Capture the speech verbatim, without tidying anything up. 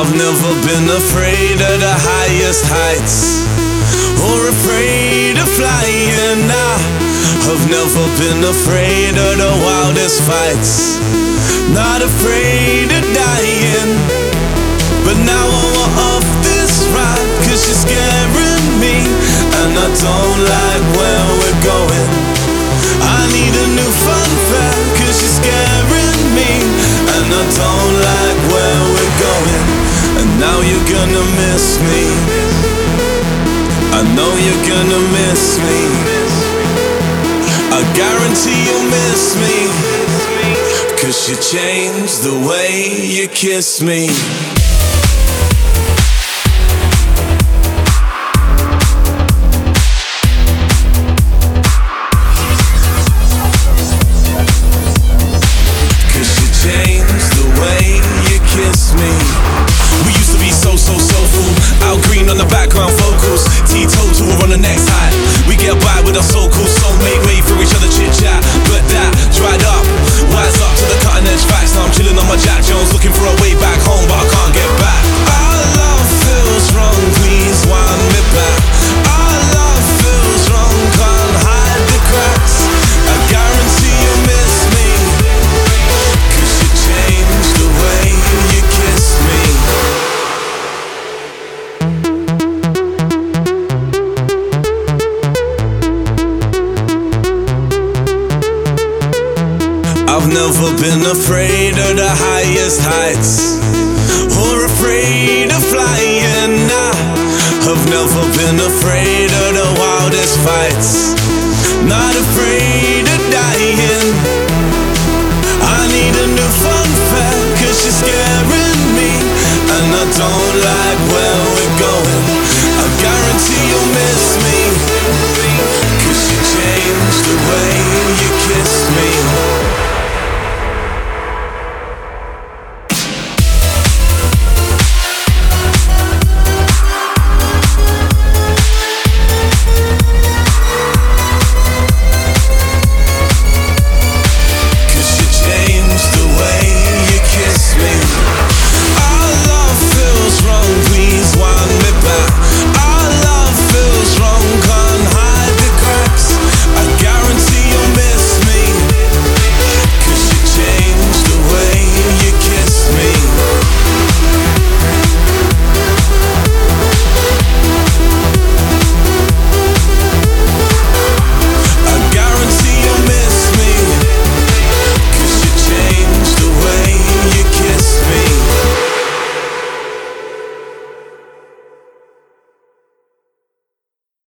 I've never been afraid of the highest heights, or afraid of flying. I have never been afraid of the wildest fights, not afraid of dying. But now I want off this ride, cause you're scaring me, and I don't like where we're going. I need a new fun fact, cause you're scaring me, and I don't like where we're going. And now you're gonna miss me, I know you're gonna miss me, I guarantee you'll miss me, cause you changed the way you kiss me. On the background vocals, teetotal, we're on the next high. We get by with our so-called soulmate, wait for each other chit-chat. But that dried up, wise up to the cutting edge facts. Now I'm chilling on my Jack Jones, looking for a way back home, but I can't get back. Our love feels wrong, please wind me back. Our love feels wrong, can't hide the cracks. I guarantee you miss me, cause you changed the way you kiss me. I've never been afraid of the highest heights, or afraid of flying. I have never been afraid of the wildest fights, not afraid